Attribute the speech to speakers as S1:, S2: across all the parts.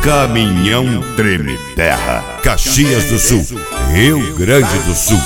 S1: Caminhão Treme Terra, Caxias do Sul, Rio Grande do Sul.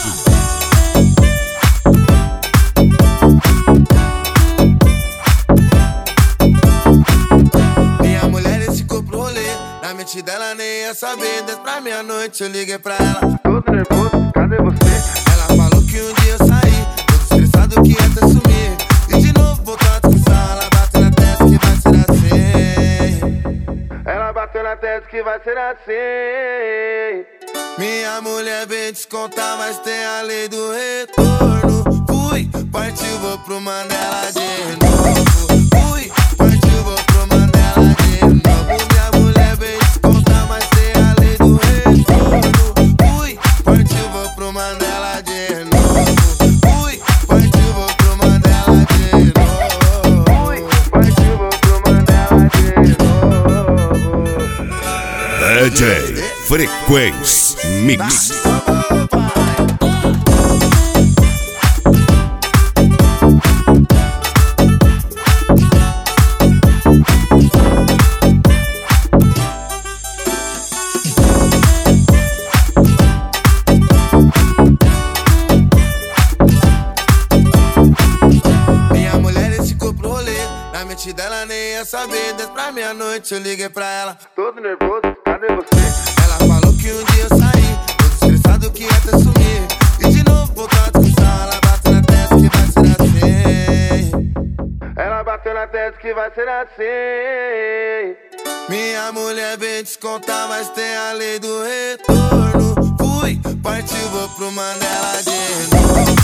S2: Minha mulher esse corpo rolê, na mente dela nem ia saber. Desde pra meia-noite eu liguei pra ela, todo nervoso, cadê você? Ela falou que um dia eu saí, todo estressado que ia até sumir. E de novo voltou a discussão, ela bateu na testa que vai ser assim. Ela bateu na testa que vai ser assim. Minha mulher vem descontar, mas tem a lei do retorno. Fui, partiu, vou pro Mandela de novo. Fui, partiu, vou pro Mandela de novo. Minha mulher vem descontar, mas tem a lei do retorno. Fui, partiu, vou pro Mandela de novo. Fui, partiu, vou pro Mandela de novo. Fui, partiu, vou pro Mandela de novo.
S1: DJ Frequência Mix.
S2: Minha mulher esse corpo rolê, na mente dela nem ia saber. Desde pra meia-noite eu liguei pra ela, todo nervoso, cadê você? Ela falou que um dia eu saí, todo estressado que ia até sumir. E de novo voltou a discussão, ela bateu na testa que vai ser assim. Ela bateu na testa que vai ser assim. Minha mulher vem descontar, mas tem a lei do retorno. Fui, partiu, vou pro Mandela de novo.